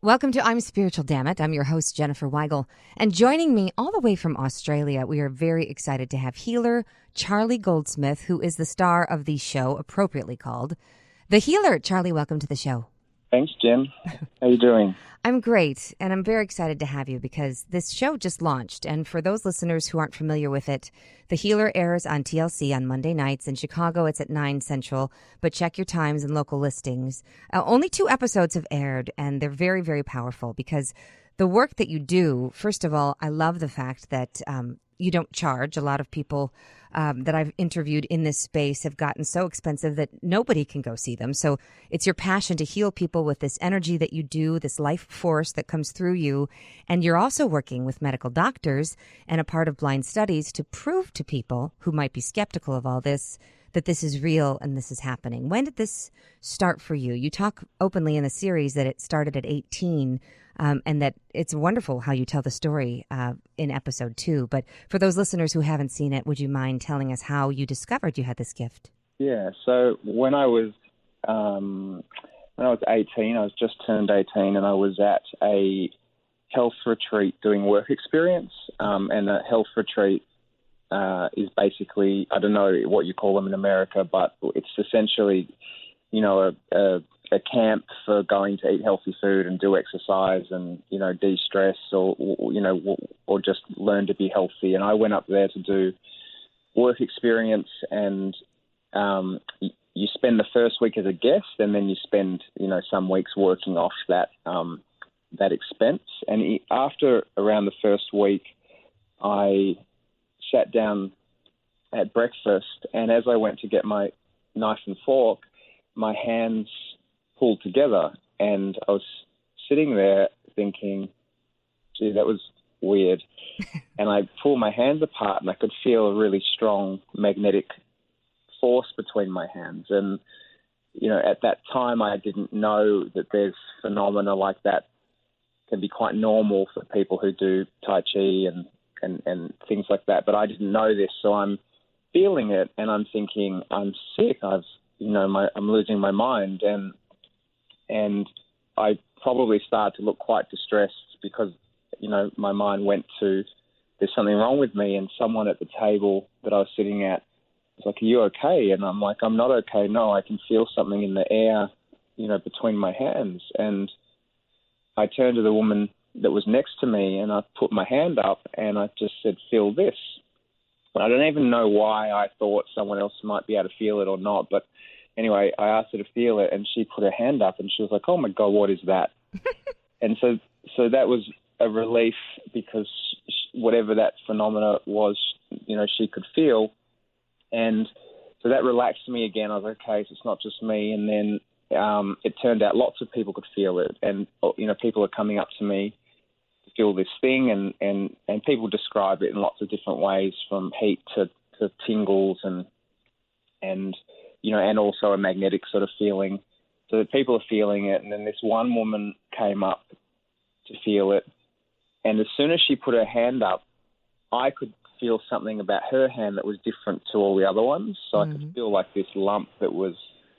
Welcome to I'm Spiritual, Damn It. I'm your host, Jennifer Weigel. And joining me all the way from Australia, we are very excited to have healer Charlie Goldsmith, who is the star of the show appropriately called The Healer. Charlie, welcome to the show. Thanks, Jen. How you doing? I'm great, and I'm very excited to have you because this show just launched. And for those listeners who aren't familiar with it, The Healer airs on TLC on Monday nights. In Chicago, it's at 9 Central, but check your times and local listings. Only 2 episodes have aired, and they're very, very powerful because the work that you do, first of all, I love the fact that you don't charge. A lot of people that I've interviewed in this space have gotten so expensive that nobody can go see them. So it's your passion to heal people with this energy that you do, this life force that comes through you. And you're also working with medical doctors and a part of blind studies to prove to people who might be skeptical of all this that this is real and this is happening. When did this start for you? You talk openly in the series that it started at 18. And that it's wonderful how you tell the story in episode 2. But for those listeners who haven't seen it, would you mind telling us how you discovered you had this gift? Yeah, so when I was 18, I was just turned 18, and I was at a health retreat doing work experience. And a health retreat is basically, I don't know what you call them in America, but it's essentially, you know, a camp for going to eat healthy food and do exercise and, you know, de-stress or just learn to be healthy. And I went up there to do work experience, and you spend the first week as a guest, and then you spend, you know, some weeks working off that expense. And after around the first week, I sat down at breakfast, and as I went to get my knife and fork, my hands pulled together, and I was sitting there thinking, gee, that was weird. And I pulled my hands apart, and I could feel a really strong magnetic force between my hands. And, you know, at that time, I didn't know that there's phenomena like that can be quite normal for people who do Tai Chi and things like that. But I didn't know this, so I'm feeling it, and I'm thinking, I'm sick. I'm losing my mind. And I probably started to look quite distressed because, you know, my mind went to, there's something wrong with me. And someone at the table that I was sitting at was like, are you okay? And I'm like, I'm not okay. No, I can feel something in the air, you know, between my hands. And I turned to the woman that was next to me, and I put my hand up, and I just said, feel this. I don't even know why I thought someone else might be able to feel it or not, but anyway, I asked her to feel it, and she put her hand up, and she was like, oh, my God, what is that? And so that was a relief because whatever that phenomena was, you know, she could feel. And so that relaxed me again. I was like, okay, so it's not just me. And then it turned out lots of people could feel it. And, you know, people are coming up to me to feel this thing, and people describe it in lots of different ways, from heat to tingles and you know, and also a magnetic sort of feeling. So that people are feeling it. And then this one woman came up to feel it. And as soon as she put her hand up, I could feel something about her hand that was different to all the other ones. So I could feel like this lump that was,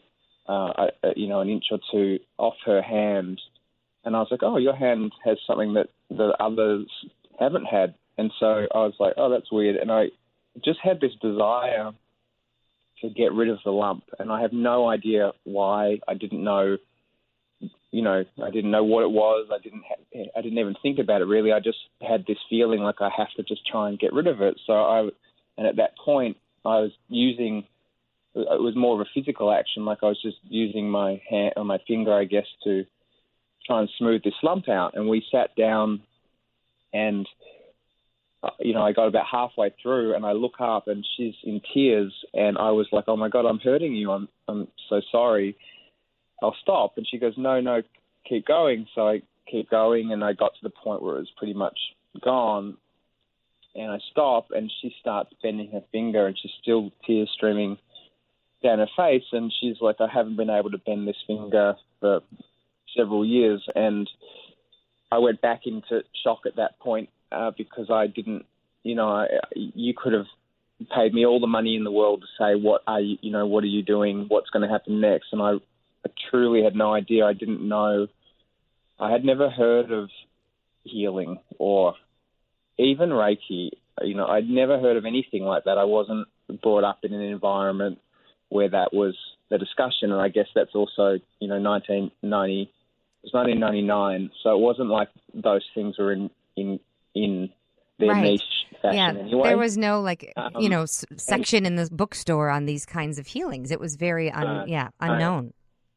an inch or two off her hand. And I was like, oh, your hand has something that the others haven't had. And so I was like, oh, that's weird. And I just had this desire to get rid of the lump, and I have no idea why. I didn't know, you know, I didn't know what it was. I didn't even think about it really. I just had this feeling like I have to just try and get rid of it. And at that point, I was using, it was more of a physical action, like I was just using my hand or my finger, I guess, to try and smooth this lump out. And we sat down, and you know, I got about halfway through, and I look up, and she's in tears, and I was like, oh, my God, I'm hurting you. I'm so sorry. I'll stop. And she goes, no, keep going. So I keep going, and I got to the point where it was pretty much gone, and I stop, and she starts bending her finger, and she's still tears streaming down her face, and she's like, I haven't been able to bend this finger for several years. And I went back into shock at that point, because I didn't, you know, you could have paid me all the money in the world to say, what are you doing? What's going to happen next? And I truly had no idea. I didn't know I had never heard of healing or even Reiki. You know, I'd never heard of anything like that. I wasn't brought up in an environment where that was the discussion, and I guess that's also, 1990. It was 1999, so it wasn't like those things were in their Right. niche fashion anyway. There was no section in the bookstore on these kinds of healings. It was very unknown.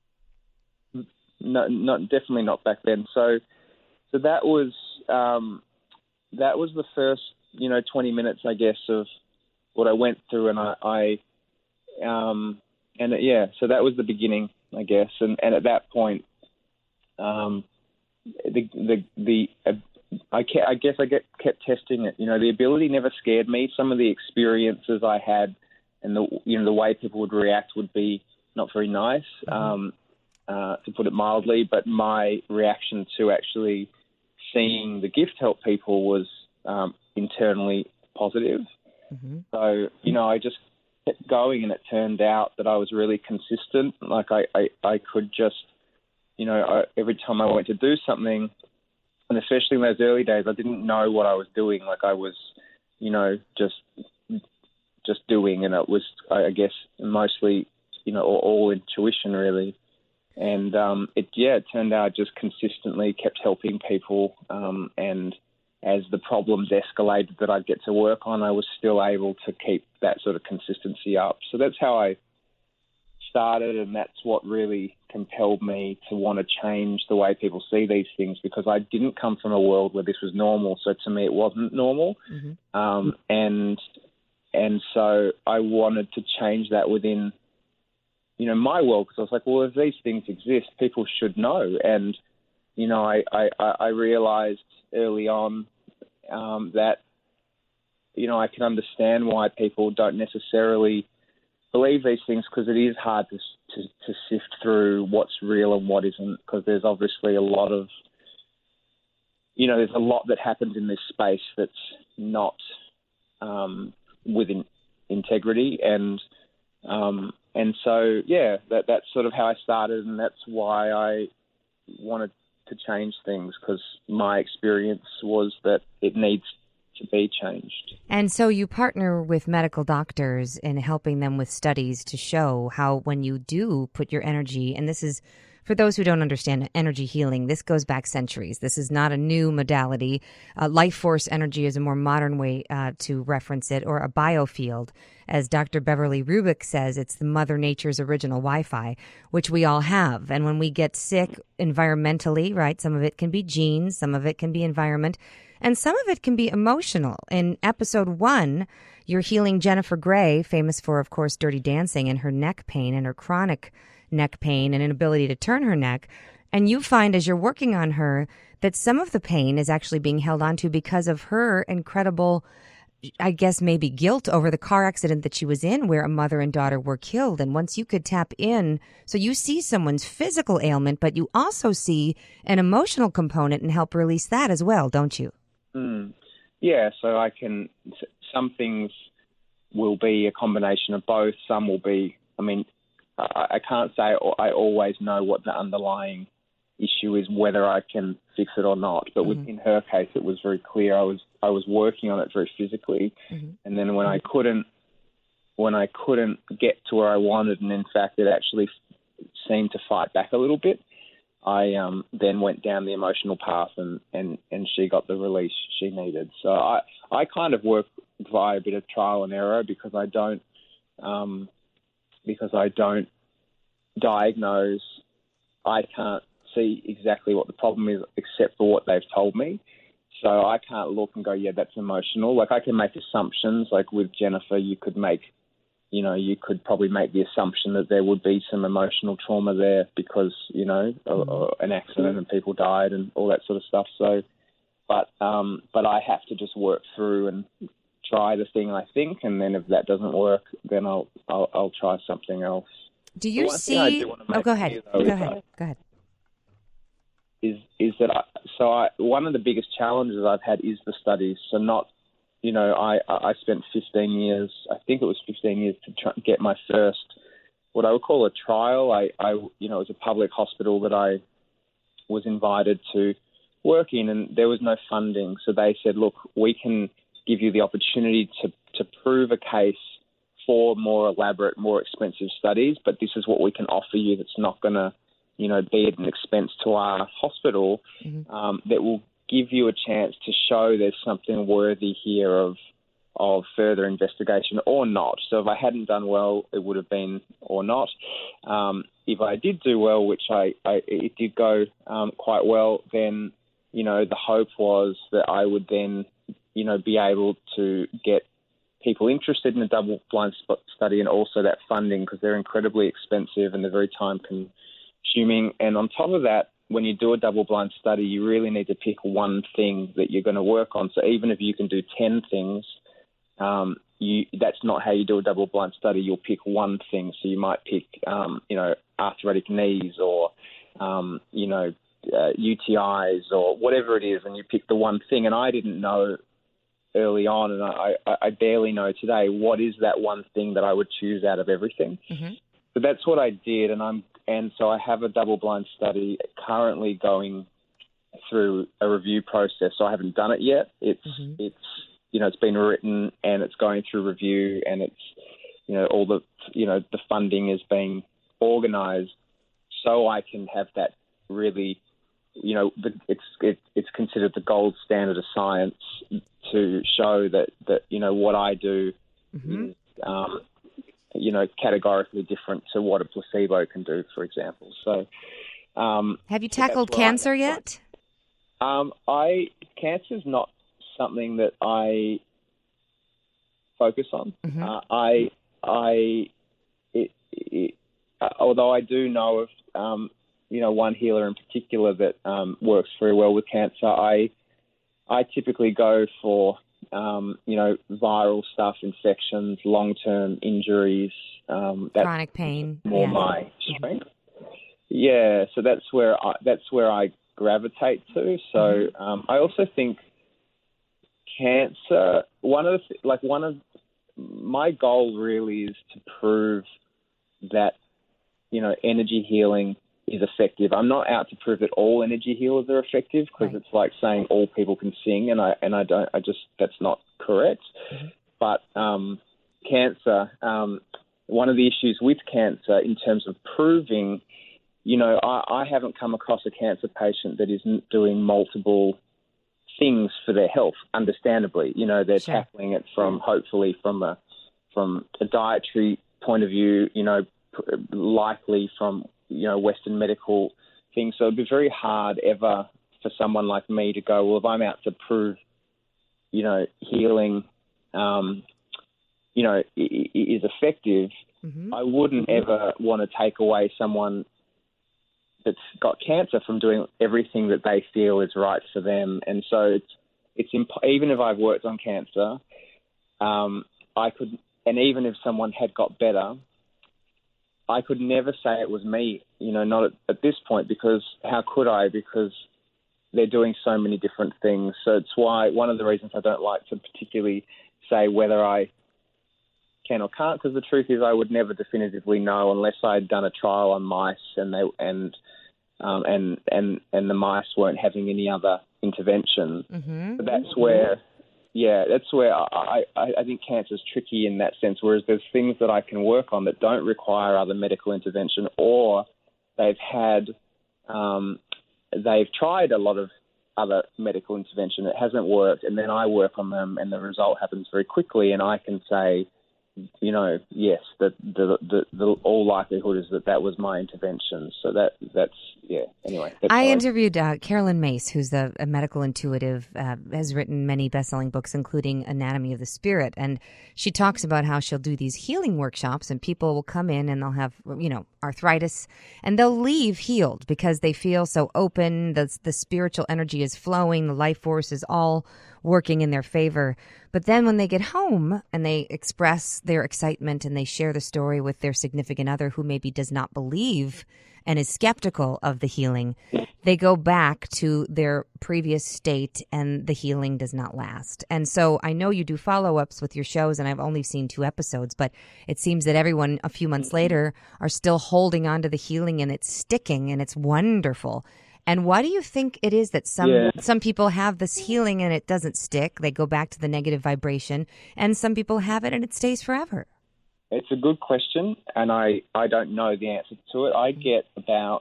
No, definitely not back then. So that was the first 20 minutes, I guess, of what I went through, and so that was the beginning, I guess, and at that point, I kept testing it. The ability never scared me. Some of the experiences I had, and the way people would react would be not very nice, to put it mildly. But my reaction to actually seeing the gift help people was internally positive. Mm-hmm. So I just kept going, and it turned out that I was really consistent. Like I could just, every time I went to do something. And especially in those early days, I didn't know what I was doing. Like I was, just doing, and it was, I guess, mostly, all intuition really. And it turned out I just consistently kept helping people. And as the problems escalated that I'd get to work on, I was still able to keep that sort of consistency up. So that's how I started, and that's what really compelled me to want to change the way people see these things, because I didn't come from a world where this was normal. So to me, it wasn't normal. Mm-hmm. And so I wanted to change that within, my world, because I was like, well, if these things exist, people should know. And, I realized early on that, I can understand why people don't necessarily believe these things, because it is hard to sift through what's real and what isn't, because there's obviously a lot of, there's a lot that happens in this space that's not within integrity, and so that's sort of how I started, and that's why I wanted to change things, because my experience was that it needs to be changed. And so you partner with medical doctors in helping them with studies to show how when you do put your energy, and this is, for those who don't understand energy healing, this goes back centuries. This is not a new modality. Life force energy is a more modern way to reference it, or a biofield. As Dr. Beverly Rubik says, it's the Mother Nature's original Wi-Fi, which we all have. And when we get sick environmentally, right, some of it can be genes, some of it can be environment, and some of it can be emotional. In episode 1, you're healing Jennifer Grey, famous for, of course, Dirty Dancing, and her neck pain and her chronic neck pain and inability to turn her neck. And you find, as you're working on her, that some of the pain is actually being held onto because of her incredible, I guess, maybe guilt over the car accident that she was in, where a mother and daughter were killed. And once you could tap in, so you see someone's physical ailment, but you also see an emotional component and help release that as well, don't you? Yeah, so some things will be a combination of both. Some will be, I can't say I always know what the underlying issue is, whether I can fix it or not. But in her case, it was very clear. I was working on it very physically, and then when I couldn't get to where I wanted, and in fact it actually seemed to fight back a little bit, I then went down the emotional path, and she got the release she needed. So I kind of work via a bit of trial and error, because I don't diagnose. I can't see exactly what the problem is except for what they've told me. So I can't look and go, yeah, that's emotional. Like, I can make assumptions. Like with Jennifer, you could probably make the assumption that there would be some emotional trauma there because, an accident and people died and all that sort of stuff. So, but I have to just work through and try the thing I think, and then if that doesn't work, then I'll try something else. Do you see? Go ahead. Go ahead. Is that one of the biggest challenges I've had is the studies. So not, I spent 15 years. I think it was 15 years to try get my first, what I would call a trial. It was a public hospital that I was invited to work in, and there was no funding. So they said, look, we can give you the opportunity to prove a case for more elaborate, more expensive studies, but this is what we can offer you that's not going to, be at an expense to our hospital, that will give you a chance to show there's something worthy here of further investigation or not. So if I hadn't done well, it would have been or not. If I did do well, which it did go quite well, then, the hope was that I would then, be able to get people interested in a double-blind study and also that funding, because they're incredibly expensive and they're very time-consuming. And on top of that, when you do a double-blind study, you really need to pick one thing that you're going to work on. So even if you can do 10 things, that's not how you do a double-blind study. You'll pick one thing. So you might pick, arthritic knees or, UTIs or whatever it is, and you pick the one thing. And I didn't know early on, and I barely know today, what is that one thing that I would choose out of everything. Mm-hmm. So that's what I did, and so I have a double-blind study currently going through a review process. So I haven't done it yet. It's been written and it's going through review, and it's all the the funding is being organised, so I can have that really. It's considered the gold standard of science to show that what I do is, categorically different to what a placebo can do, for example. So, have you tackled cancer yet? Cancer's not something that I focus on. Mm-hmm. Although I do know of one healer in particular that works very well with cancer. I typically go for viral stuff, infections, long-term injuries. Chronic pain. More my strength. Yeah, so that's where I gravitate to. So I also think cancer. One of my goal really is to prove that energy healing is effective. I'm not out to prove that all energy healers are effective, because It's like saying all people can sing, and that's not correct. Mm-hmm. But cancer, one of the issues with cancer in terms of proving, I haven't come across a cancer patient that isn't doing multiple things for their health. Understandably, they're tackling it hopefully from a dietary point of view, likely from Western medical things. So it'd be very hard ever for someone like me to go, well, if I'm out to prove, healing, is effective, I wouldn't ever want to take away someone that's got cancer from doing everything that they feel is right for them. And so even if I've worked on cancer, I could, and even if someone had got better, I could never say it was me, not at this point, because how could I? Because they're doing so many different things. So it's why one of the reasons I don't like to particularly say whether I can or can't, because the truth is I would never definitively know unless I'd done a trial on mice and the mice weren't having any other intervention. Mm-hmm. But that's where I think cancer's tricky in that sense, whereas there's things that I can work on that don't require other medical intervention, or they've tried a lot of other medical intervention. It hasn't worked, and then I work on them, and the result happens very quickly, and I can say, yes, that the all likelihood is that was my intervention. So that's anyway. I interviewed Carolyn Mace, who's a medical intuitive, has written many best-selling books, including Anatomy of the Spirit. And she talks about how she'll do these healing workshops, and people will come in and they'll have, arthritis, and they'll leave healed because they feel so open. The spiritual energy is flowing. The life force is all working in their favor. But then when they get home and they express their excitement and they share the story with their significant other who maybe does not believe and is skeptical of the healing, they go back to their previous state and the healing does not last. And so I know you do follow-ups with your shows, and I've only seen 2 episodes, but it seems that everyone a few months later are still holding on to the healing, and it's sticking, and it's wonderful. And why do you think it is that some people have this healing and it doesn't stick? They go back to the negative vibration, and some people have it and it stays forever. It's a good question, and I don't know the answer to it. I get about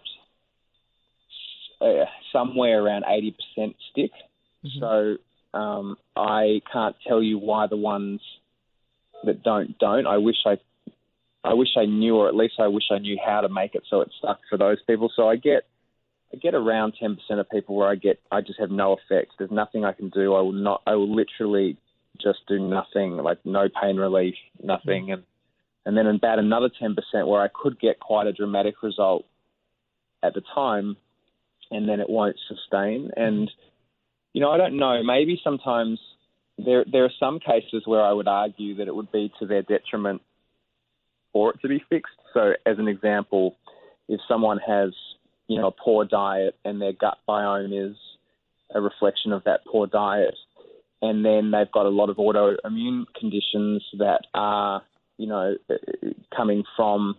somewhere around 80% stick. Mm-hmm. So I can't tell you why the ones that don't. I wish I knew, or at least I wish I knew how to make it so it stuck for those people. So I get around 10% of people where I just have no effect. There's nothing I can do. I will literally just do nothing, like no pain relief, nothing. And then about another 10% where I could get quite a dramatic result at the time, and then it won't sustain. And, I don't know, maybe sometimes there are some cases where I would argue that it would be to their detriment for it to be fixed. So as an example, if someone has, a poor diet and their gut biome is a reflection of that poor diet, and then they've got a lot of autoimmune conditions that are, coming from,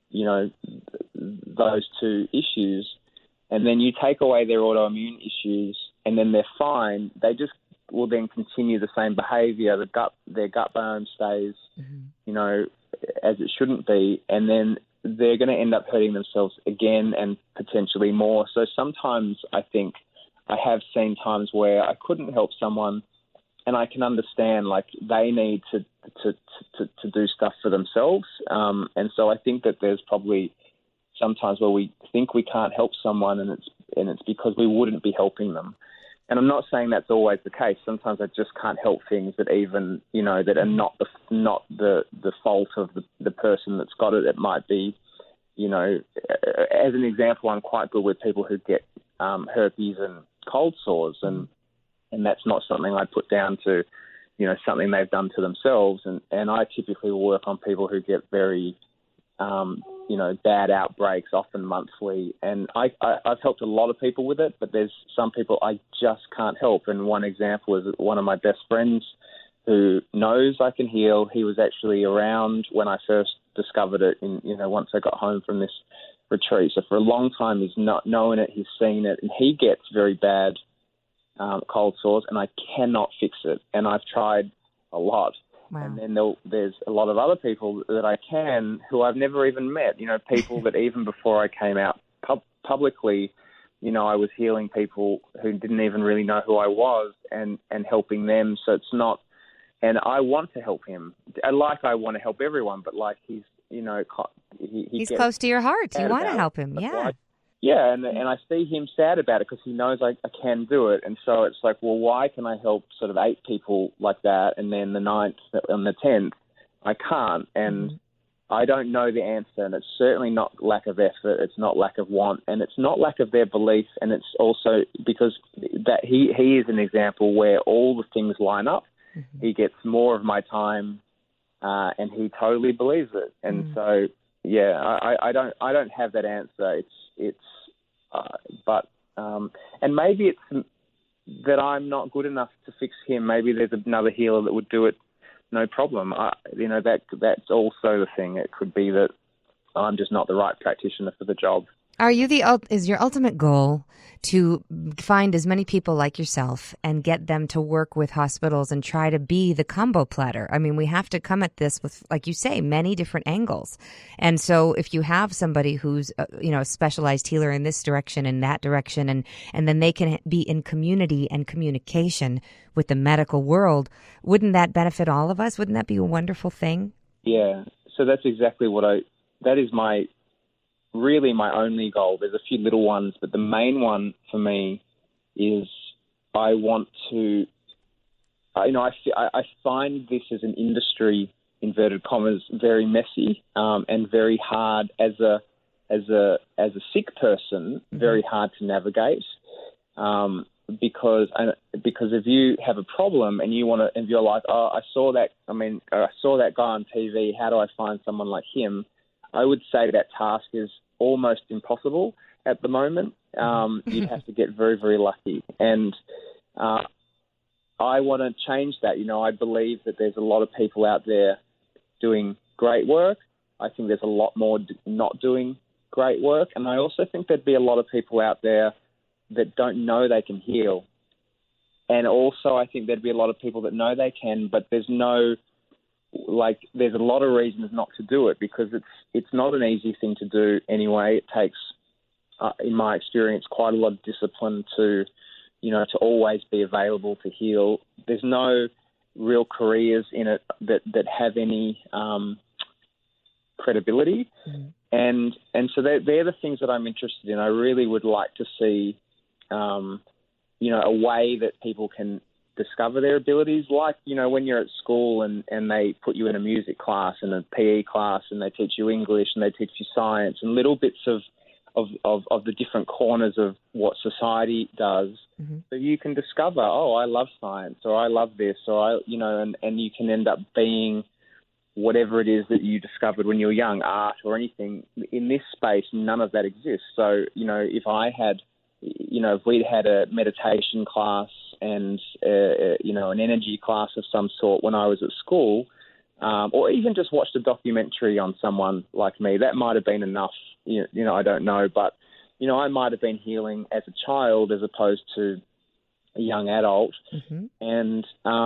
those two issues, and then you take away their autoimmune issues and then they're fine, they just will then continue the same behaviour. Their gut biome stays, as it shouldn't be, and then they're going to end up hurting themselves again and potentially more. So sometimes I think I have seen times where I couldn't help someone, and I can understand, like, they need to do stuff for themselves. And so I think that there's probably sometimes where we think we can't help someone, and it's because we wouldn't be helping them. And I'm not saying that's always the case. Sometimes I just can't help things that even, that are not the fault of the person that's got it. It might be, as an example, I'm quite good with people who get herpes and cold sores, and that's not something I put down to, something they've done to themselves. And I typically will work on people who get very, bad outbreaks, often monthly. And I've helped a lot of people with it, but there's some people I just can't help. And one example is one of my best friends who knows I can heal. He was actually around when I first discovered it, once I got home from this retreat. So for a long time, he's not known it, he's seen it, and he gets very bad cold sores, and I cannot fix it. And I've tried a lot. Wow. And then there's a lot of other people that I can who I've never even met, people that even before I came out publicly, I was healing people who didn't even really know who I was and helping them. So it's not, and I want to help him. I want to help everyone, but like he's close to your heart. You want to help him. Yeah. Yeah, and I see him sad about it because he knows I can do it. And so it's like, well, why can I help sort of 8 people like that, and then the 9th and the 10th I can't? And I don't know the answer, and it's certainly not lack of effort. It's not lack of want, and it's not lack of their belief. And it's also because that he is an example where all the things line up. Mm-hmm. He gets more of my time, and he totally believes it. And so, yeah, I don't have that answer. And maybe it's that I'm not good enough to fix him. Maybe there's another healer that would do it, no problem. That's also the thing. It could be that I'm just not the right practitioner for the job. Is your ultimate goal to find as many people like yourself and get them to work with hospitals and try to be the combo platter? I mean, we have to come at this with, like you say, many different angles. And so if you have somebody who's, a specialized healer in this direction and that direction, and then they can be in community and communication with the medical world, wouldn't that benefit all of us? Wouldn't that be a wonderful thing? Yeah. So that's exactly that is really my only goal. There's a few little ones, but the main one for me is I want to, I find this as an industry, inverted commas, very messy and very hard as a sick person, very hard to navigate. Because if you have a problem and and you're like, I saw that guy on TV, how do I find someone like him? I would say that task is almost impossible at the moment. You'd have to get very, very lucky. And I want to change that. I believe that there's a lot of people out there doing great work. I think there's a lot more not doing great work. And I also think there'd be a lot of people out there that don't know they can heal. And also, I think there'd be a lot of people that know they can, but there's a lot of reasons not to do it, because it's not an easy thing to do anyway. It takes, in my experience, quite a lot of discipline to always be available to heal. There's no real careers in it that have any credibility. And so they're the things that I'm interested in. I really would like to see, a way that people can discover their abilities, like, when you're at school and they put you in a music class and a PE class and they teach you English and they teach you science and little bits of the different corners of what society does. So you can discover, I love science, or I love this, or and you can end up being whatever it is that you discovered when you were young, art or anything. In this space, none of that exists. So, if we'd had a meditation class and, an energy class of some sort when I was at school, or even just watched a documentary on someone like me, that might have been enough. I don't know. But, I might have been healing as a child as opposed to a young adult. And,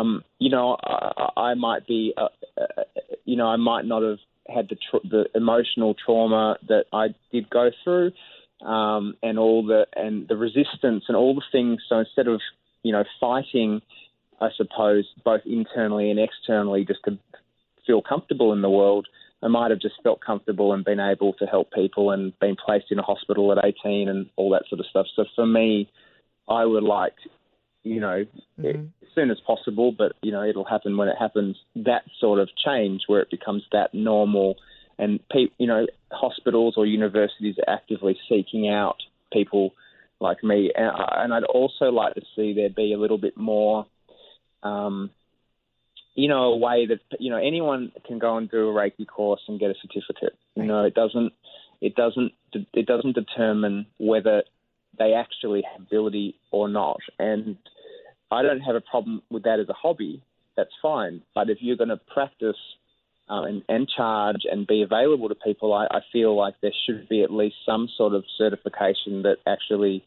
I might be, I might not have had the emotional trauma that I did go through, and the resistance and all the things. So instead of, fighting, I suppose, both internally and externally just to feel comfortable in the world, I might have just felt comfortable and been able to help people and been placed in a hospital at 18 and all that sort of stuff. So for me, I would like, as soon as possible, but, it'll happen when it happens, that sort of change where it becomes that normal, and, hospitals or universities are actively seeking out people like me. And I'd also like to see there be a little bit more, a way that, anyone can go and do a Reiki course and get a certificate. It doesn't determine whether they actually have ability or not. And I don't have a problem with that as a hobby. That's fine. But if you're going to practice and charge and be available to people, I feel like there should be at least some sort of certification that actually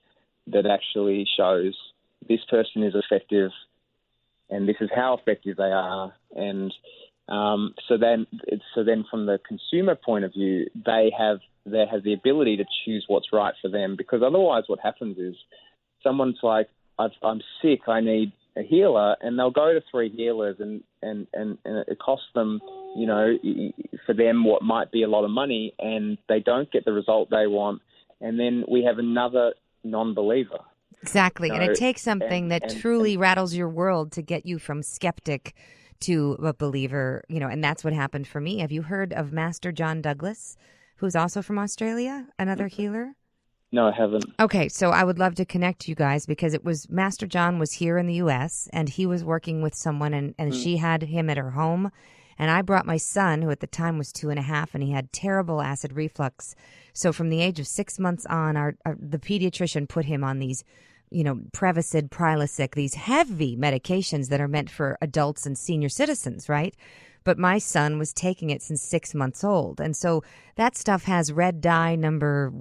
shows this person is effective and this is how effective they are. And so then from the consumer point of view, they have the ability to choose what's right for them, because otherwise what happens is someone's like, I'm sick, I need a healer, and they'll go to 3 healers and it costs them, for them what might be a lot of money, and they don't get the result they want. And then we have another non-believer. Exactly. And it takes something that truly rattles your world to get you from skeptic to a believer, and that's what happened for me. Have you heard of Master John Douglas, who's also from Australia, another healer? No, I haven't. Okay, so I would love to connect you guys, because Master John was here in the U.S. and he was working with someone, and she had him at her home. And I brought my son, who at the time was 2.5, and he had terrible acid reflux. So from the age of 6 months on, the pediatrician put him on these, Prevacid, Prilosec, these heavy medications that are meant for adults and senior citizens, right? But my son was taking it since 6 months old. And so that stuff has red dye number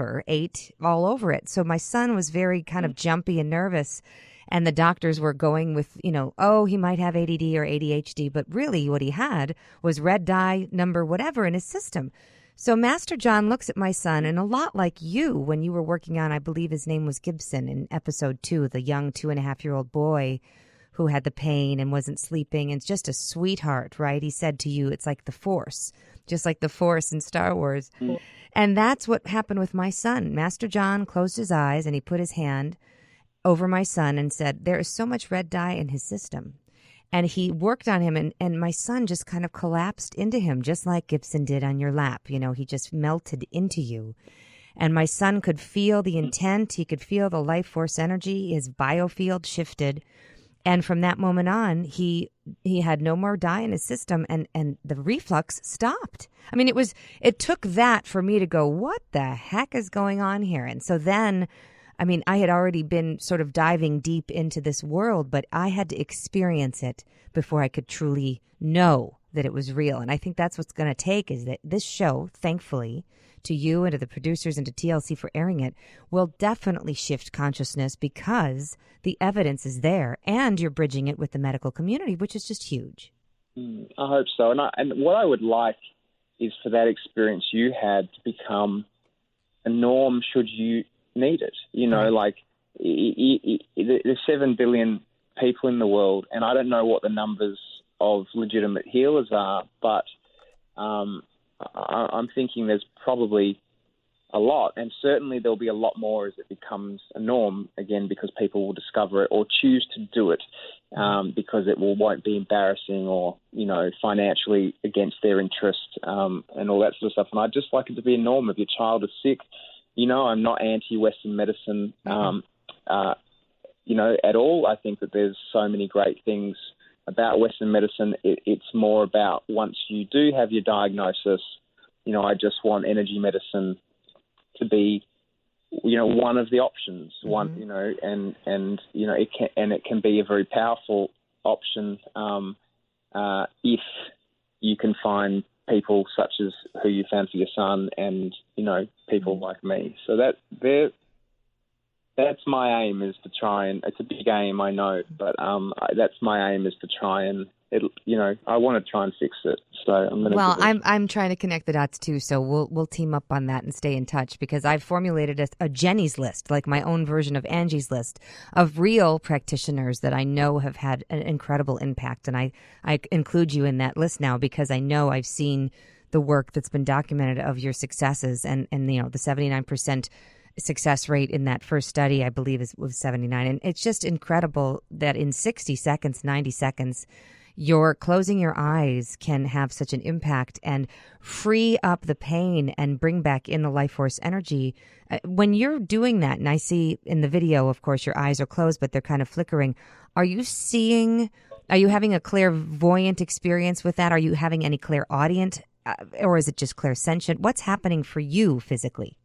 8 all over it. So my son was very kind of jumpy and nervous. And the doctors were going with, he might have ADD or ADHD. But really what he had was red dye number whatever in his system. So Master John looks at my son, and a lot like you when you were working on, I believe his name was Gibson in episode 2, the young 2.5-year-old boy who had the pain and wasn't sleeping, and just a sweetheart, right? He said to you, it's like the Force, just like the Force in Star Wars. Mm. And that's what happened with my son. Master John closed his eyes and he put his hand over my son and said, there is so much red dye in his system. And he worked on him, and my son just kind of collapsed into him, just like Gibson did on your lap. He just melted into you. And my son could feel the intent. He could feel the life force energy. His biofield shifted. And from that moment on, he had no more dye in his system, and the reflux stopped. I mean, it took that for me to go, what the heck is going on here? And so then, I had already been sort of diving deep into this world, but I had to experience it before I could truly know that it was real. And I think that's what's going to take, is that this show, thankfully, to you and to the producers and to TLC for airing it, will definitely shift consciousness because the evidence is there and you're bridging it with the medical community, which is just huge. I hope so. And what I would like is for that experience you had to become a norm should you need it. You know, like there's 7 billion people in the world, and I don't know what the numbers of legitimate healers are, but I'm thinking there's probably a lot, and certainly there'll be a lot more as it becomes a norm again, because people will discover it or choose to do it because it won't be embarrassing or, you know, financially against their interest and all that sort of stuff. And I'd just like it to be a norm. If your child is sick, you know, I'm not anti-Western medicine, you know, at all. I think that there's so many great things about Western medicine. It's more about once you do have your diagnosis, you know, I just want energy medicine to be, you know, one of the options. One, you know, and you know, it can be a very powerful option if you can find people such as who you found for your son, and you know, people like me. So that's my aim, is to try and, it's a big aim, I know, but that's my aim, is to try and, you know, I want to try and fix it. So I'm going to. Well, I'm trying to connect the dots too. So we'll team up on that and stay in touch, because I've formulated a Jenny's list, like my own version of Angie's list, of real practitioners that I know have had an incredible impact, and I include you in that list now because I know I've seen the work that's been documented of your successes, and you know, the 79% success rate in that first study, I believe, was 79, and it's just incredible that in 60 seconds, 90 seconds. Your closing your eyes can have such an impact and free up the pain and bring back in the life force energy. When you're doing that, and I see in the video, of course, your eyes are closed, but they're kind of flickering. Are you having a clairvoyant experience with that? Are you having any clairaudient, or is it just clairsentient? What's happening for you physically?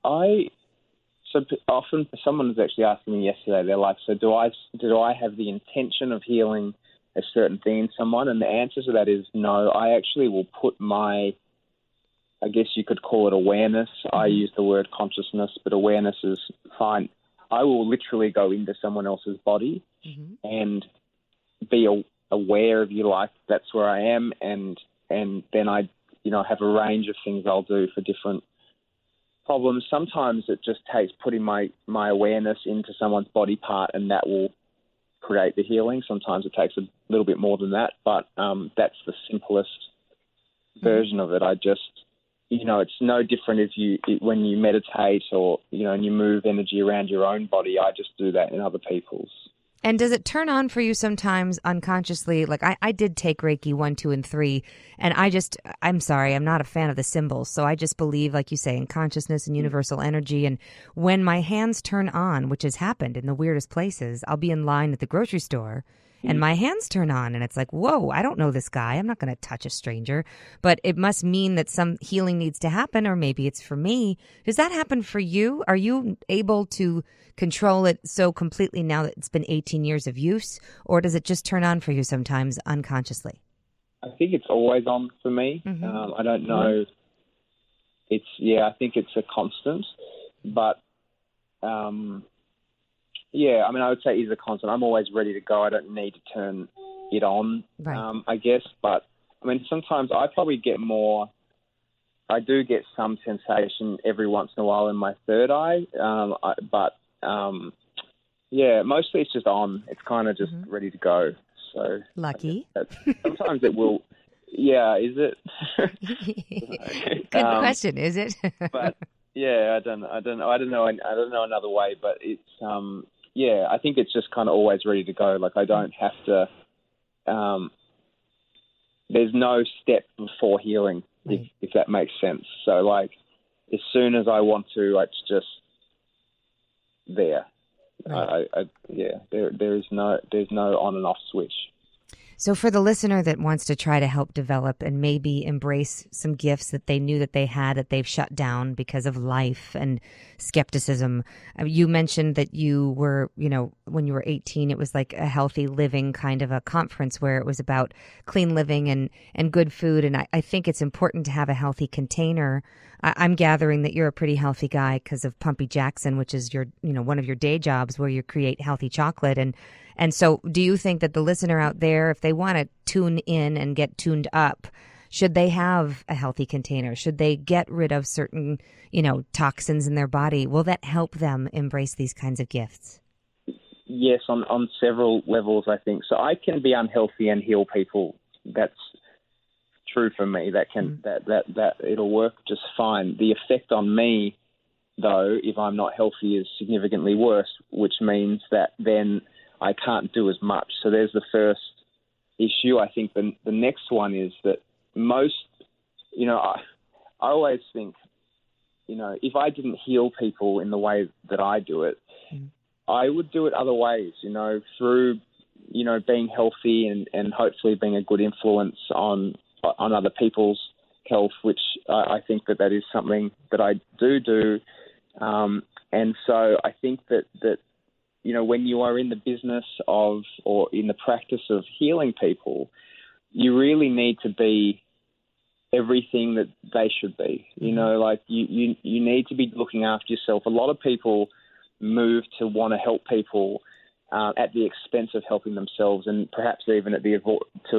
So often someone was actually asking me yesterday, they're like, so do I have the intention of healing a certain thing in someone? And the answer to that is no. I actually will put my, I guess you could call it awareness. I use the word consciousness, but awareness is fine. I will literally go into someone else's body and be aware of, you like, that's where I am. And then I, you know, have a range of things I'll do for different problems. Sometimes it just takes putting my awareness into someone's body part, and that will create the healing. Sometimes it takes a little bit more than that, but that's the simplest version of it. I just, you know, it's no different when you meditate or, you know, and you move energy around your own body. I just do that in other people's. And does it turn on for you sometimes unconsciously? Like I did take Reiki 1, 2, and 3, and I'm sorry, I'm not a fan of the symbols. So I just believe, like you say, in consciousness and universal energy. And when my hands turn on, which has happened in the weirdest places, I'll be in line at the grocery store and my hands turn on, and it's like, whoa, I don't know this guy. I'm not going to touch a stranger. But it must mean that some healing needs to happen, or maybe it's for me. Does that happen for you? Are you able to control it so completely now that it's been 18 years of use, or does it just turn on for you sometimes unconsciously? I think it's always on for me. I don't know. I think it's a constant, but I mean, I would say it is a constant. I'm always ready to go. I don't need to turn it on, I guess. But, I mean, sometimes I probably get more. I do get some sensation every once in a while in my third eye. Mostly it's just on. It's kind of just ready to go. So lucky. Sometimes it will. Yeah, is it? Good question. Is it? But yeah, I don't know another way. But it's I think it's just kind of always ready to go. Like I don't have to. There's no step before healing, if that makes sense. So like, as soon as I want to, it's just there. Right. There's no on and off switch. So for the listener that wants to try to help develop and maybe embrace some gifts that they knew that they had that they've shut down because of life and skepticism, you mentioned that you were, when you were 18, it was like a healthy living kind of a conference where it was about clean living and good food. And I think it's important to have a healthy container. I'm gathering that you're a pretty healthy guy because of Pumpy Jackson, which is your, one of your day jobs where you create healthy chocolate. And so do you think that the listener out there, if they want to tune in and get tuned up, should they have a healthy container? Should they get rid of certain, toxins in their body? Will that help them embrace these kinds of gifts? Yes, on several levels, I think. So I can be unhealthy and heal people. That's true for me. That it'll work just fine. The effect on me, though, if I'm not healthy, is significantly worse, which means that then I can't do as much. So there's the first issue. I think the next one is that most, I always think, if I didn't heal people in the way that I do it, I would do it other ways, through, being healthy and hopefully being a good influence on other people's health, which I think that is something that I do. And so I think that when you are in the business of or in the practice of healing people, you really need to be everything that they should be. You need to be looking after yourself. A lot of people move to want to help people at the expense of helping themselves, and perhaps even at the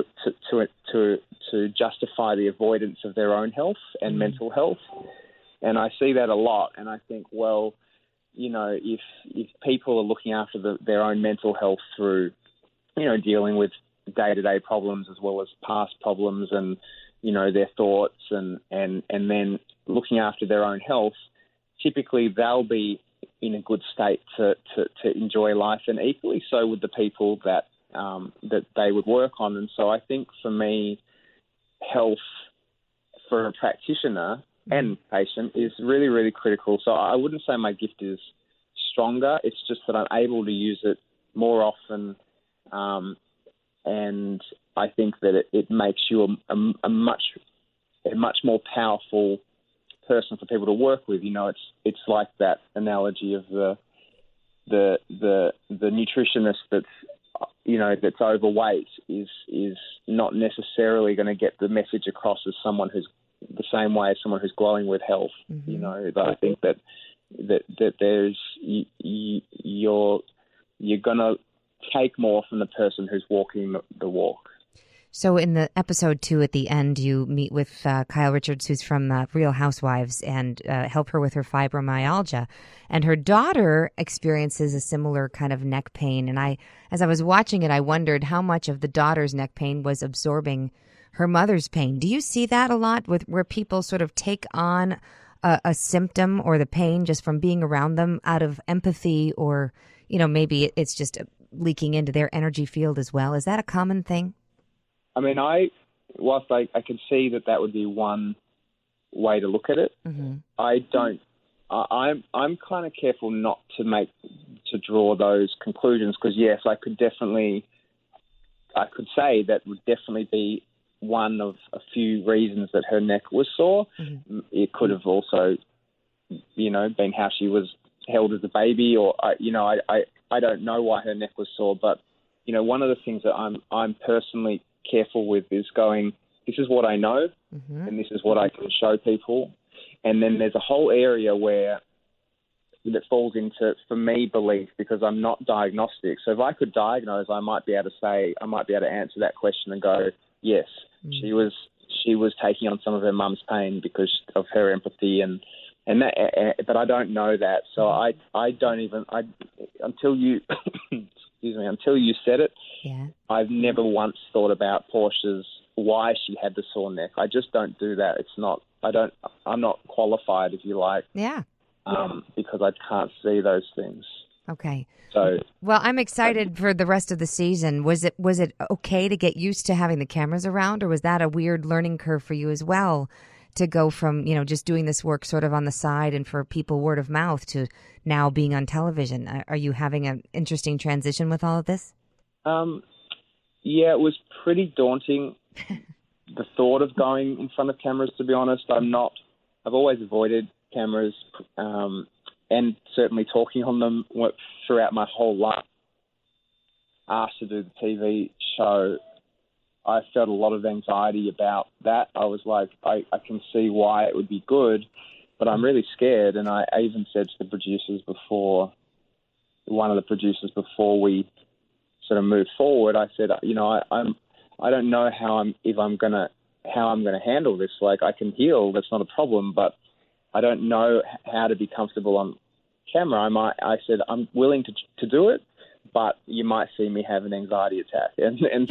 to justify the avoidance of their own health and mental health. And I see that a lot, and I think, well, if people are looking after their own mental health through, dealing with day-to-day problems as well as past problems and, their thoughts and then looking after their own health, typically they'll be in a good state to enjoy life, and equally so with the people that they would work on. And so I think for me, health for a practitioner and patient is really, really critical. So I wouldn't say my gift is stronger. It's just that I'm able to use it more often, and I think that it makes you a much more powerful person for people to work with. It's like that analogy of the nutritionist that's overweight is not necessarily going to get the message across as someone who's the same way as someone who's glowing with health. But I think that there's you're going to take more from the person who's walking the walk. So in the episode 2 at the end, you meet with Kyle Richards, who's from Real Housewives, and help her with her fibromyalgia. And her daughter experiences a similar kind of neck pain. And as I was watching it, I wondered how much of the daughter's neck pain was absorbing her mother's pain. Do you see that a lot where people sort of take on a symptom or the pain just from being around them out of empathy, or, maybe it's just leaking into their energy field as well? Is that a common thing? I mean, whilst I can see that would be one way to look at it, I don't. I'm kind of careful not to draw those conclusions, because yes, I could say that would definitely be one of a few reasons that her neck was sore. It could have also, been how she was held as a baby, or I don't know why her neck was sore, but one of the things that I'm personally careful with is going, this is what I know, and this is what I can show people. And then there's a whole area that falls into, for me, belief, because I'm not diagnostic. So if I could diagnose, I might be able to answer that question and go, yes, she was taking on some of her mum's pain because of her empathy and that, but I don't know that. So I don't even, until you until you said it, I've never once thought about Portia's, why she had the sore neck. I just don't do that. I'm not qualified, if you like. Because I can't see those things. Okay. So, well, I'm excited for the rest of the season. Was it okay to get used to having the cameras around, or was that a weird learning curve for you as well, to go from, just doing this work sort of on the side and for people word of mouth to now being on television? Are you having an interesting transition with all of this? Yeah, it was pretty daunting, the thought of going in front of cameras, to be honest. I've always avoided cameras and certainly talking on them throughout my whole life. Asked to do the TV show, I felt a lot of anxiety about that. I was like, I can see why it would be good, but I'm really scared. And I even said to the producers before, one of the producers before we sort of moved forward, I said, I don't know how I'm going to handle this. Like, I can heal, that's not a problem, but I don't know how to be comfortable on camera. I said, I'm willing to do it, but you might see me have an anxiety attack. And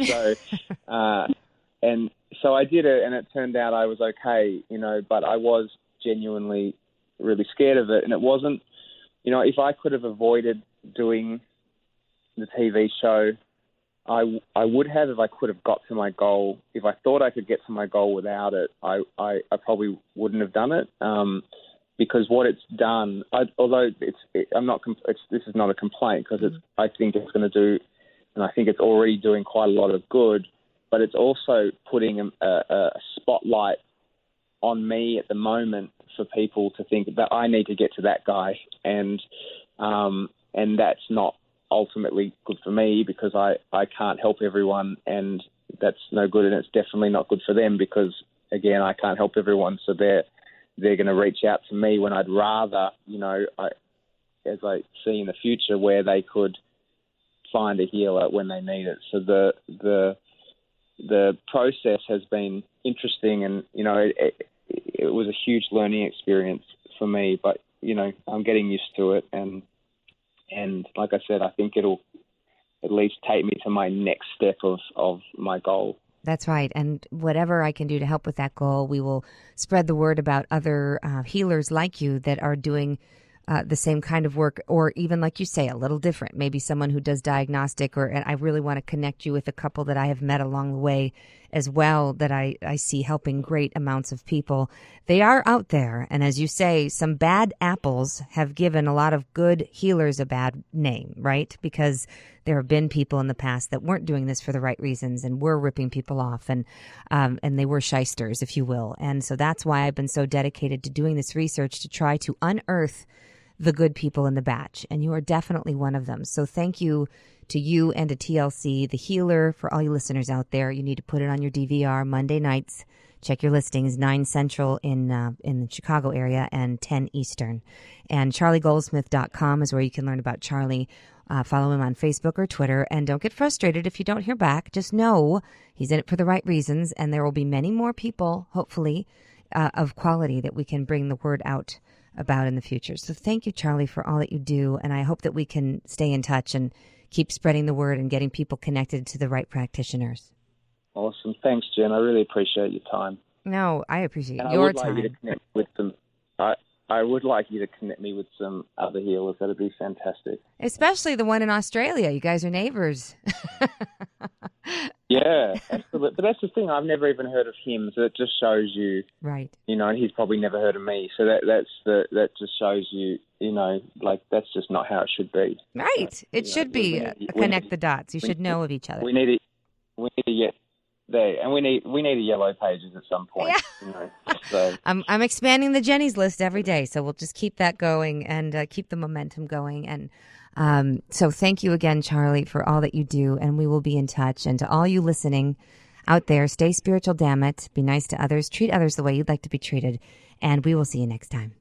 so I did it, and it turned out I was okay, but I was genuinely really scared of it. And it wasn't, if I could have avoided doing the TV show, I would have if I could have got to my goal. If I thought I could get to my goal without it, I probably wouldn't have done it. Because what it's done, although this is not a complaint, because I think it's going to do, and I think it's already doing quite a lot of good, but it's also putting a spotlight on me at the moment for people to think that I need to get to that guy, and that's not ultimately good for me, because I can't help everyone, and that's no good, and it's definitely not good for them, because again, I can't help everyone, so they're going to reach out to me when I'd rather, as I see in the future, where they could find a healer when they need it. So the process has been interesting, and it was a huge learning experience for me. But I'm getting used to it, and like I said, I think it'll at least take me to my next step of my goal. That's right. And whatever I can do to help with that goal, we will spread the word about other healers like you that are doing the same kind of work, or even, like you say, a little different. Maybe someone who does diagnostic, and I really want to connect you with a couple that I have met along the way as well that I see helping great amounts of people. They are out there. And as you say, some bad apples have given a lot of good healers a bad name, right? Because there have been people in the past that weren't doing this for the right reasons and were ripping people off, and they were shysters, if you will. And so that's why I've been so dedicated to doing this research to try to unearth the good people in the batch. And you are definitely one of them. So thank you to you and to TLC, The Healer. For all you listeners out there, you need to put it on your DVR Monday nights. Check your listings, 9 Central in the Chicago area and 10 Eastern. And CharlieGoldsmith.com is where you can learn about Charlie. Follow him on Facebook or Twitter. And don't get frustrated if you don't hear back. Just know he's in it for the right reasons. And there will be many more people, hopefully, of quality that we can bring the word out about in the future. So thank you, Charlie, for all that you do. And I hope that we can stay in touch and keep spreading the word and getting people connected to the right practitioners. Awesome. Thanks, Jen. I really appreciate your time. No, I appreciate and your time. You to connect with some, I would like you to connect me with some other healers. That would be fantastic. Especially the one in Australia. You guys are neighbors. Yeah, absolutely. But that's the thing. I've never even heard of him, so it just shows you, right? And he's probably never heard of me. So that just shows you, like that's just not how it should be. Right. It should be connect the dots. You should know of each other. We need to get there, and we need a yellow pages at some point. Yeah. So I'm expanding the Jenny's list every day, so we'll just keep that going and keep the momentum going. And so thank you again, Charlie, for all that you do, and we will be in touch. And to all you listening out there, stay spiritual, damn it. Be nice to others. Treat others the way you'd like to be treated. And we will see you next time.